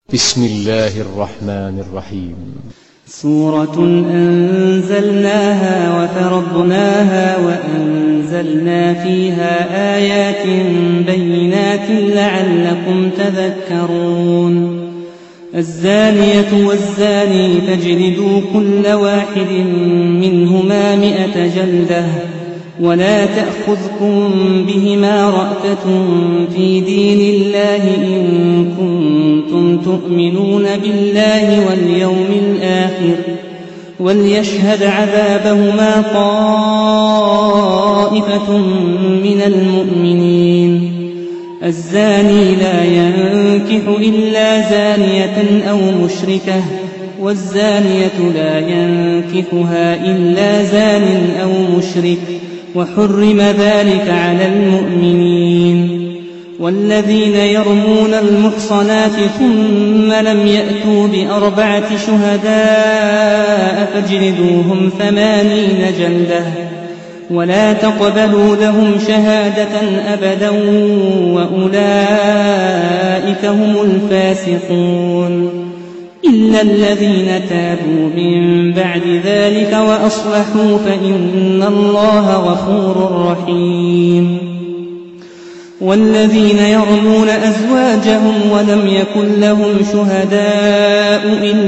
بسم الله الرحمن الرحيم. سورة أنزلناها وفرضناها وأنزلنا فيها آيات بينات لعلكم تذكرون. الزانية والزاني فاجلدوا كل واحد منهما 100 جلدة ولا تأخذكم بهما رأفة في دين الله إن كنتم تؤمنون بالله واليوم الآخر وليشهد عذابهما طائفة من المؤمنين. الزاني لا ينكح إلا زانية أو مشركة والزانية لا ينكحها إلا زان أو مشرك وحرم ذلك على المؤمنين. والذين يرمون المحصنات ثم لم يأتوا ب4 شهداء فاجلدوهم 80 جلدة ولا تقبلوا لهم شهادة أبدا وأولئك هم الفاسقون إلا الذين تابوا من بعد ذلك وأصلحوا فإن الله غفور رحيم. والذين يرمون أزواجهم ولم يكن لهم شهداء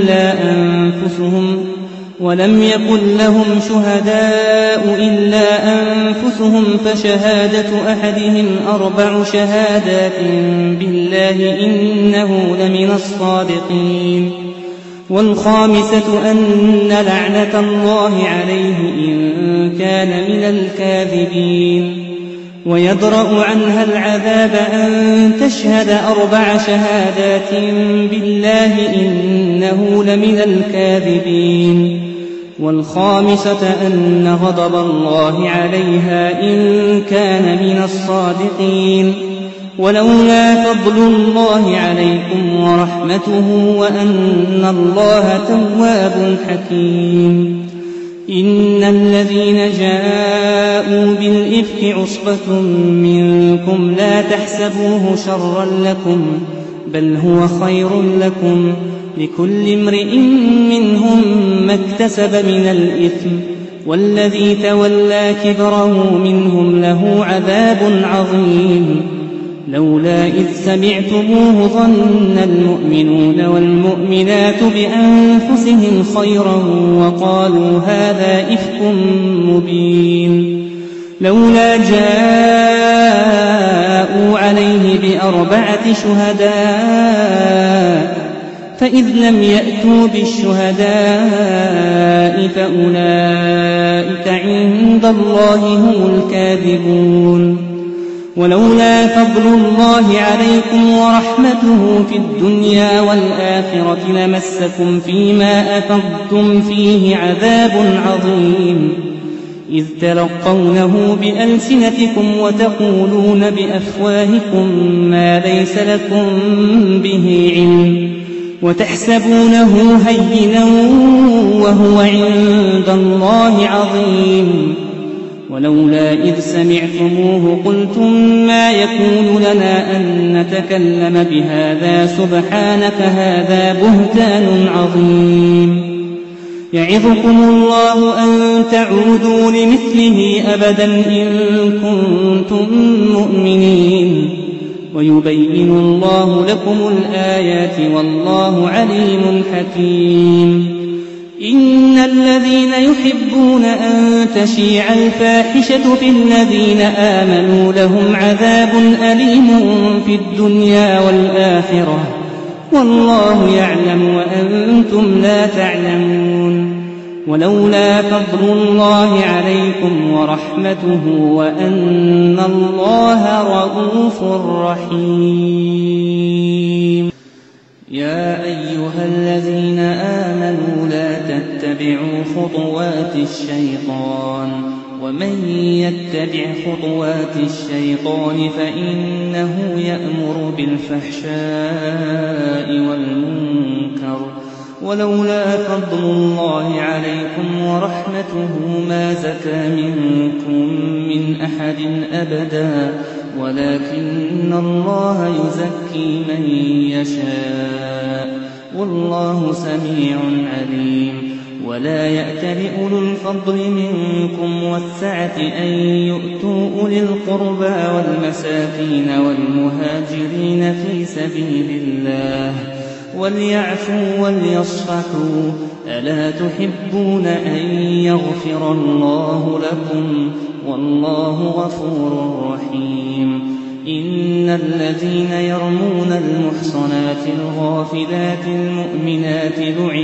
إلا أنفسهم فشهادة أحدهم 4 شهادات بالله إنه لمن الصادقين. والخامسة أن لعنة الله عليه إن كان من الكاذبين. ويدرأ عنها العذاب أن تشهد 4 شهادات بالله إنه لمن الكاذبين. والخامسة أن غضب الله عليها إن كان من الصادقين. ولولا فضل الله عليكم ورحمته وأن الله تواب حكيم. إن الذين جاءوا بالإفك عصبة منكم لا تحسبوه شرا لكم بل هو خير لكم لكل امرئ منهم ما اكتسب من الإثم والذي تولى كبره منهم له عذاب عظيم. لولا إذ سمعتموه ظن المؤمنون والمؤمنات بأنفسهم خيرا وقالوا هذا إفك مبين. لولا جاءوا عليه ب4 شهداء فإذ لم يأتوا بالشهداء فأولئك عند الله هم الكاذبون. ولولا فضل الله عليكم ورحمته في الدنيا والآخرة لمسكم فيما أفضتم فيه عذاب عظيم إذ تلقونه بألسنتكم وتقولون بأفواهكم ما ليس لكم به علم وتحسبونه هينا وهو عند الله عظيم. ولولا إذ سمعتموه قلتم ما يكون لنا أن نتكلم بهذا سبحانك هذا بهتان عظيم. يعظكم الله أن تعودوا لمثله أبدا إن كنتم مؤمنين ويبين الله لكم الآيات والله عليم حكيم. إن الذين يحبون أن تشيع الفاحشة في الذين آمنوا لهم عذاب أليم في الدنيا والآخرة والله يعلم وأنتم لا تعلمون. ولولا فضل الله عليكم ورحمته وأن الله رءوف رحيم. يا أيها الذين آمنوا لا تتبعوا خطوات الشيطان ومن يتبع خطوات الشيطان فإنه يأمر بالفحشاء والمنكر. ولولا فضل الله عليكم ورحمته ما زكى منكم من أحد أبدا ولكن الله يزكي من يشاء والله سميع عليم. ولا يأتل أولو الفضل منكم والسعة أن يؤتوا أولي القربى والمساكين والمهاجرين في سبيل الله وليعفوا وليصفحوا ألا تحبون أن يغفر الله لكم والله غفور رحيم. إن الذين يرمون المحصنات الغافلات المؤمنات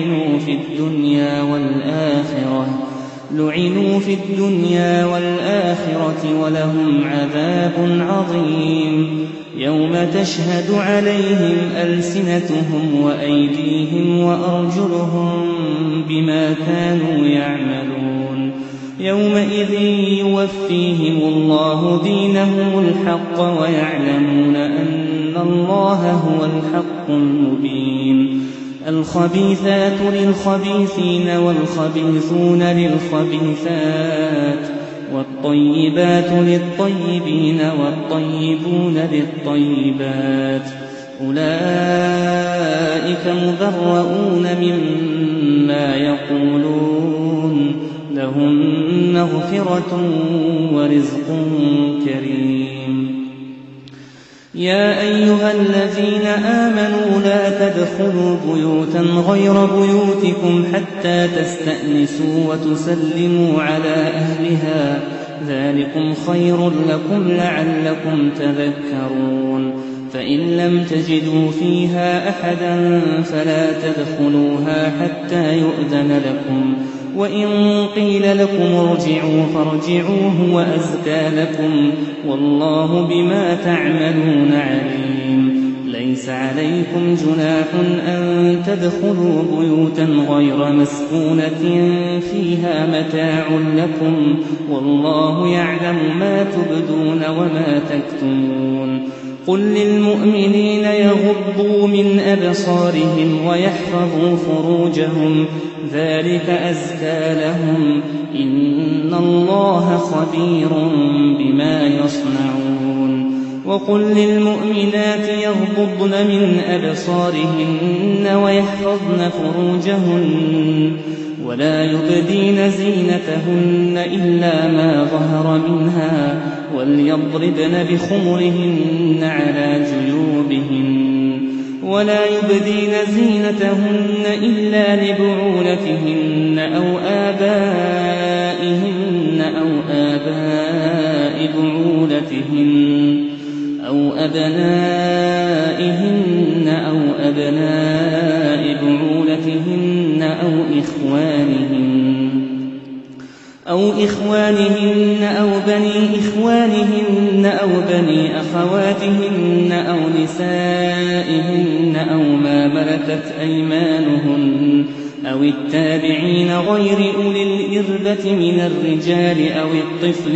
لعنوا في الدنيا والآخرة ولهم عذاب عظيم. يوم تشهد عليهم ألسنتهم وأيديهم وأرجلهم بما كانوا يعملون. يومئذ يوفيهم الله دينهم الحق ويعلمون أن الله هو الحق المبين. الخبيثات للخبيثين والخبيثون للخبيثات والطيبات للطيبين والطيبون للطيبات أولئك مبرؤون مما يقولون لهم مغفرة ورزق كريم. يا أيها الذين آمنوا لا تدخلوا بيوتا غير بيوتكم حتى تستأنسوا وتسلموا على أهلها ذلكم خير لكم لعلكم تذكرون. فإن لم تجدوا فيها أحدا فلا تدخلوها حتى يؤذن لكم وإن قيل لكم ارجعوا فارجعوا هو أزكى لكم والله بما تعملون عليم. ليس عليكم جناح أن تدخلوا بيوتا غير مسكونة فيها متاع لكم والله يعلم ما تبدون وما تكتمون. قل للمؤمنين يغضوا من أبصارهم ويحفظوا فروجهم ذلك أزكى لهم إن الله خبير بما يصنعون. وقل للمؤمنات يغضضن من أبصارهن ويحفظن فروجهن ولا يبدين زينتهن إلا ما ظهر منها وليضربن بخمرهن على جيوبهن ولا يبدين زينتهن إلا لبعولتهن أو آبائهن أو آباء بعولتهن أو أبنائهن أو أبناء بعولتهن أو إخوانهن أو بني إخوانهن أو بني أخواتهن أو نسائهن أو ما ملكت أيمانهن أو التابعين غير أولي الإربة من الرجال أو الطفل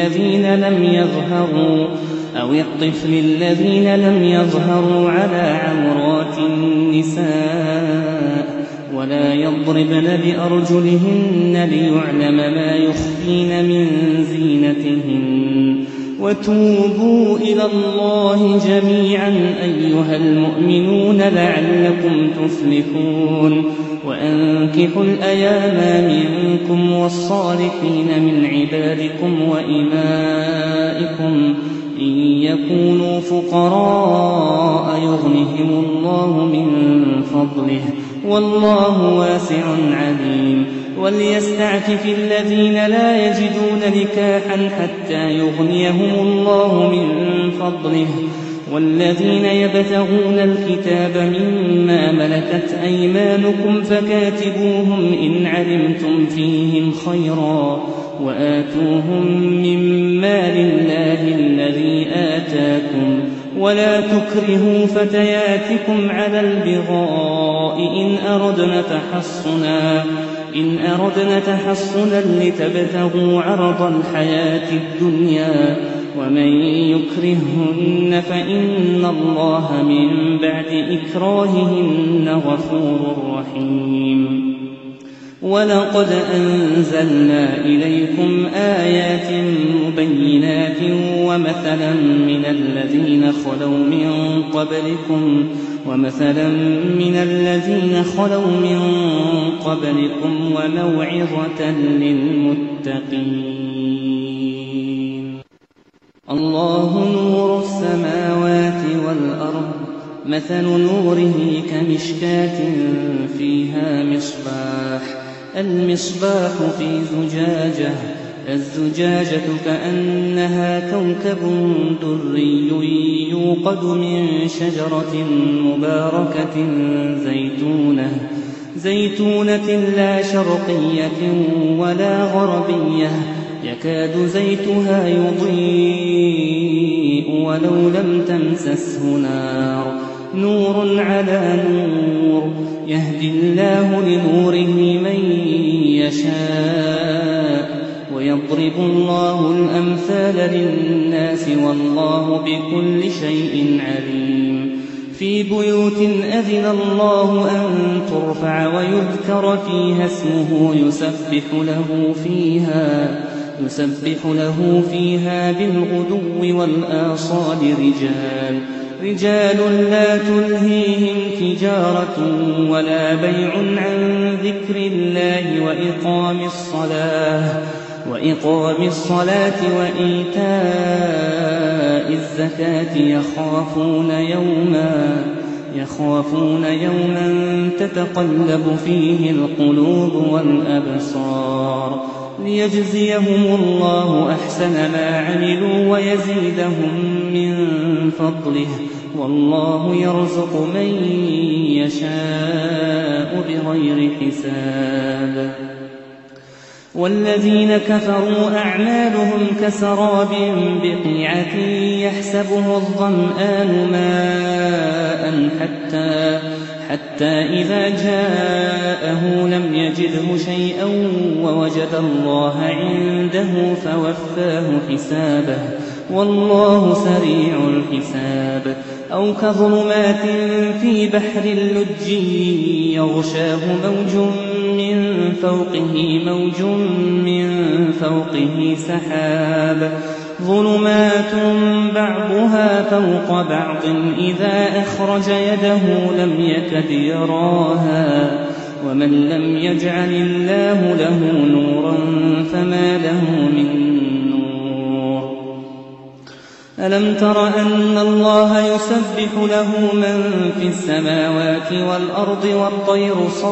الذين لم يظهروا على عورات النساء ولا يضربن بأرجلهن ليعلم ما يخفين من زينتهن. وتوبوا إلى الله جميعا أيها المؤمنون لعلكم تفلحون. وأنكحوا الأيام منكم والصالحين من عبادكم وإمائكم إن يكونوا فقراء يغنهم الله من فضله والله واسع عليم. وليستعفف الذين لا يجدون نكاحا حتى يغنيهم الله من فضله والذين يبتغون الكتاب مما ملكت أيمانكم فكاتبوهم إن علمتم فيهم خيرا وآتوهم مما لله الذي آتاكم ولا تكرهوا فتياتكم على البغاء إن أردنا تحصنا لتبتغوا عرض الحياة الدنيا ومن يكرههن فإن الله من بعد إكراههن غفور رحيم. ولقد أنزلنا إليكم آيات مبينات ومثلا من الذين خلوا من قبلكم ومثلا من الذين خلوا من قبلكم وموعظة للمتقين. الله نور السماوات والأرض، مثل نوره كمشكاة فيها مصباح، المصباح في زجاجة، الزجاجة كأنها كوكب دري يوقد من شجرة مباركة زيتونة لا شرقية ولا غربية، يكاد زيتها يضيء ولو لم تمسسه نار، نور على نور، يهدي الله لنوره من يشاء، ويضرب الله الأمثال للناس والله بكل شيء عليم. في بيوت أذن الله أن ترفع ويذكر فيها اسمه يسبح له فيها بالغدو والآصال رجال لا تلهيهم تجارة ولا بيع عن ذكر الله وإقام الصلاة وإيتاء الزكاة يخافون يوما تتقلب فيه القلوب والأبصار، ليجزيهم الله أحسن ما عملوا ويزيدهم من فضله، والله يرزق من يشاء بغير حساب. والذين كفروا أعمالهم كسراب بقيعة يحسبه الظمآن ماء حتى إذا جاءه لم يجده شيئا ووجد الله عنده فوفاه حسابه، والله سريع الحساب. أو كظلمات في بحر اللج يغشاه موج من فوقه سحاب، ظلمات بعضها فوق بعض إذا أخرج يده لم يكد يراها، ومن لم يجعل الله له نورا فما له من نور. ألم تر أن الله يسبح له من في السماوات والأرض والطير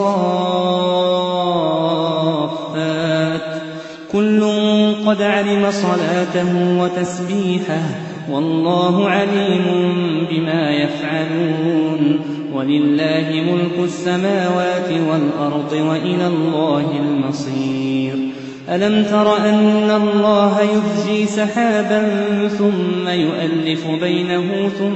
صافات، كل قد علم صلاته وتسبيحه، والله عليم بما يفعلون. ولله ملك السماوات والأرض وإلى الله المصير. ألم تر أن الله يزجي سحابا ثم يؤلف بينه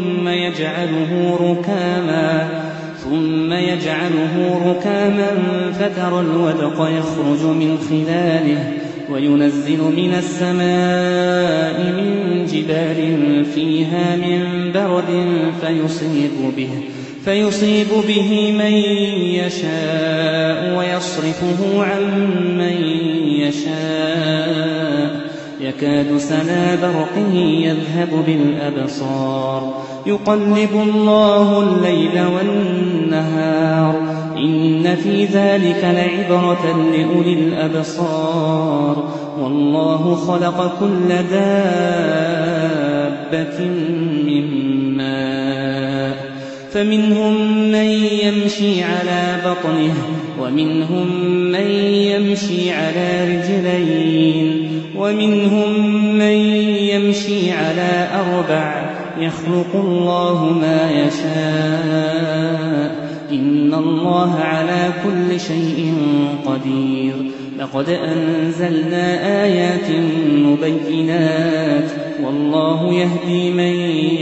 ثم يجعله ركاما فترى الودق يخرج من خلاله، وينزل من السماء من جبال فيها من برد فيصيب به من يشاء ويصرفه عن من يشاء، يكاد سنا برقه يذهب بالأبصار، يقلب الله الليل والنهار، إن في ذلك لعبرة لأولي الأبصار. والله خلق كل دابة من ماء، فمنهم من يمشي على بطنه ومنهم من يمشي على رجلين ومنهم من يمشي على أربع، يخلق الله ما يشاء، إن الله على كل شيء قدير. لقد أنزلنا آيات مبينات، والله يهدي من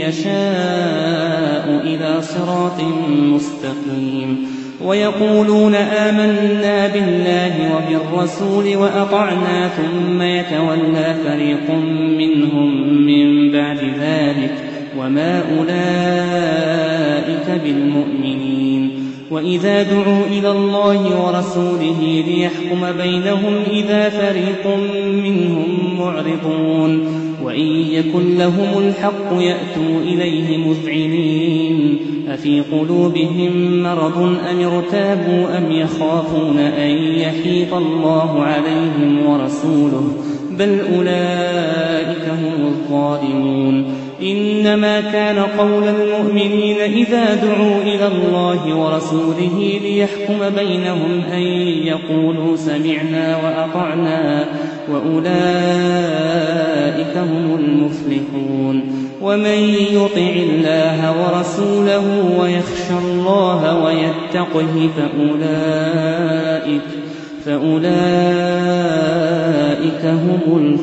يشاء إلى صراط مستقيم. ويقولون آمنا بالله وبالرسول وأطعنا ثم يتولى فريق منهم من بعد ذلك وما أولئك بالمؤمنين. وإذا دعوا إلى الله ورسوله ليحكم بينهم إذا فريق منهم معرضون وإن يكن لهم الحق يأتوا إليه مذعنين أفي قلوبهم مرض أم ارتابوا أم يخافون أن يحيط الله عليهم ورسوله بل أولئك هم الظالمون إنما كان قول المؤمنين إذا دعوا إلى الله ورسوله ليحكم بينهم أن يقولوا سمعنا وأطعنا وأولئك هم المفلحون ومن يطع الله ورسوله ويخشى الله ويتقه فأولئك هم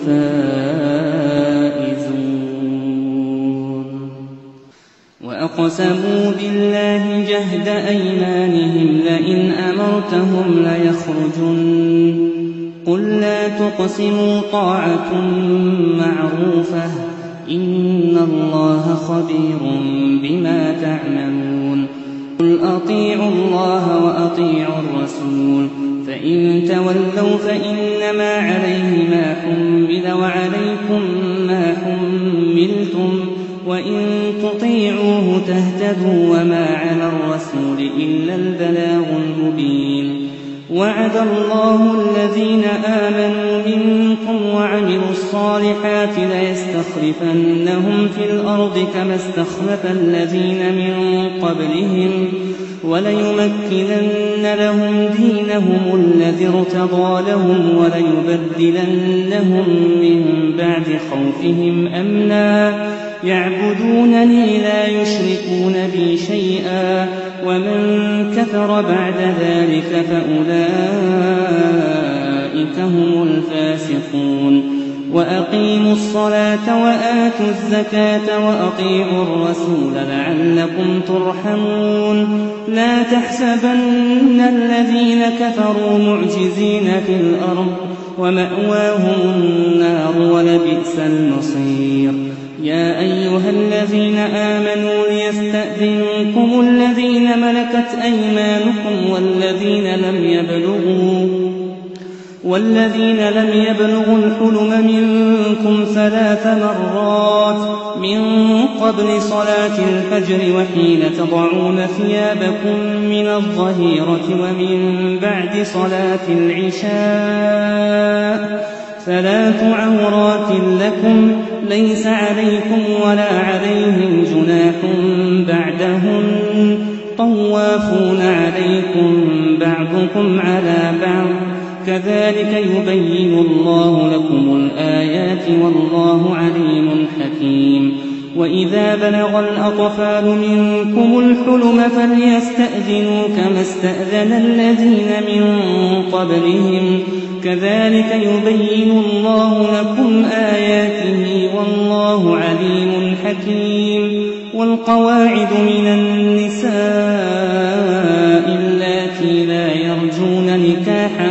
الفائزون وأقسموا بالله جهد أيمانهم لئن أمرتهم ليخرجن قل لا تقسموا طاعة معروفة إن الله خبير بما تعملون قل أطيعوا الله وأطيعوا الرسول فإن تولوا فإنما عليه ما حمل وعليكم ما حملتم وإن تطيعوه تهتدوا وما على الرسول إلا البلاغ المبين وعد الله الذين آمنوا منكم وعملوا الصالحات ليستخلفنهم في الأرض كما استخلف الذين من قبلهم وليمكنن لهم دينهم الذي ارتضى لهم وليبدلنهم من بعد خوفهم أمنا يعبدونني لا يشركون بي شيئا ومن كفر بعد ذلك فأولئك هم الفاسقون وأقيموا الصلاة وآتوا الزكاة وأطيعوا الرسول لعلكم ترحمون لا تحسبن الذين كفروا معجزين في الأرض ومأواهم النار ولبئس المصير يا أيها الذين آمنوا ليستأذنكم الذين ملكت أيمانكم والذين لم يبلغوا الحلم منكم 3 مرات من قبل صلاة الفجر وحين تضعون ثيابكم من الظهيرة ومن بعد صلاة العشاء 3 عورات لكم ليس عليكم ولا عليهم جناح بعدهن طوافون عليكم بعضكم على بعض كذلك يبين الله لكم الآيات والله عليم حكيم وإذا بلغ الأطفال منكم الحلم فليستأذنوا كما استأذن الذين من قبلهم كذلك يبين الله لكم آياته والله عليم حكيم والقواعد من النساء اللاتي لا يرجون نكاحا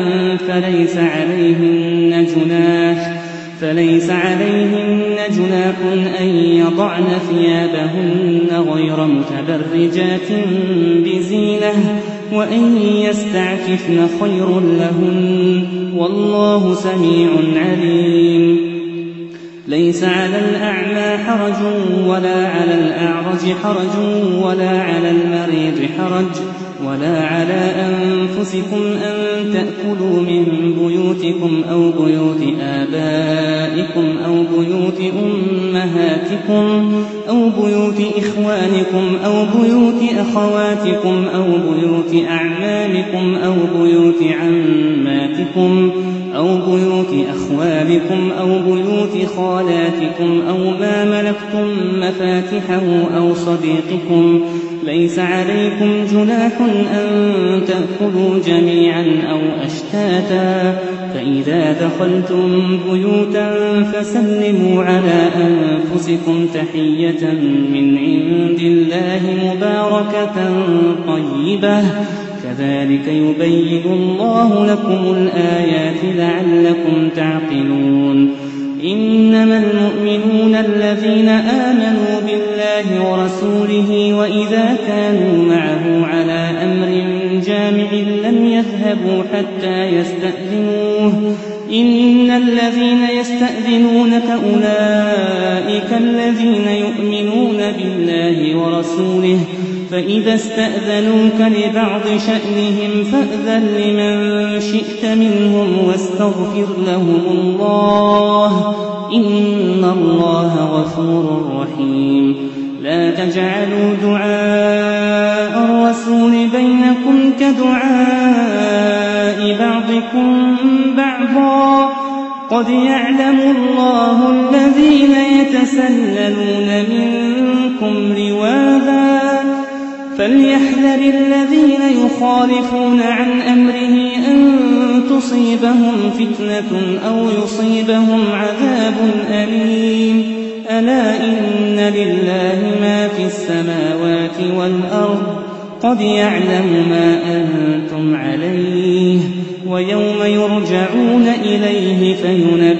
فليس عليهن جناح أن يضعن ثيابهن غير متبرجات بزينة وأن يستعففن خير لهن والله سميع عليم ليس على الأعمى حرج ولا على الأعرج حرج ولا على المريض حرج ولا على أنفسكم أن تأكلوا من بيوتكم أو بيوت آبائكم أو بيوت أمهاتكم أو بيوت إخوانكم أو بيوت أخواتكم أو بيوت أعمامكم أو بيوت عماتكم أو بيوت أخوالكم أو بيوت خالاتكم أو ما ملكتم مفاتحه أو صديقكم ليس عليكم جناح أن تأكلوا جميعا أو أشتاتا فإذا دخلتم بيوتا فسلموا على أنفسكم تحية من عند الله مباركة طيبة كذلك يبين الله لكم الآيات لعلكم تعقلون إنما المؤمنون الذين آمنوا بالله ورسوله وإذا كانوا معه على أمر جامع لم يذهبوا حتى يستأذنوه إن الذين يستأذنونك أولئك الذين يؤمنون بالله ورسوله فإذا استأذنوك لبعض شأنهم فأذن لمن شئت منهم واستغفر لهم الله إن الله غفور رحيم لا تجعلوا دعاء الرسول بينكم كدعاء بعضكم بعضا قد يعلم الله الذين يتسللون منكم لواذا فليحذر الذين يخالفون عن أمره أن تصيبهم فتنة أو يصيبهم عذاب أليم ألا إن لله ما في السماوات والأرض قد يعلم ما أنتم عليه ويوم يرجعون إليه فينبئهم